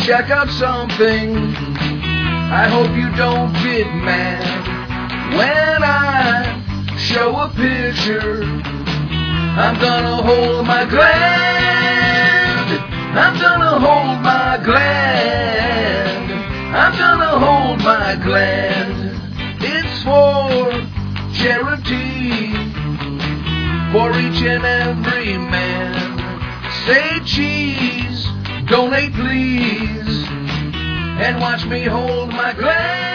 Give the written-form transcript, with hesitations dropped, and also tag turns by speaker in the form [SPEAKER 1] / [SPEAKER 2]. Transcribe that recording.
[SPEAKER 1] check out something. I hope you don't get mad when I show a picture. I'm gonna hold my gland. I'm gonna hold my gland. I'm gonna hold my gland. It's for charity, for each and every man. Say cheese, donate please, and watch me hold my gland.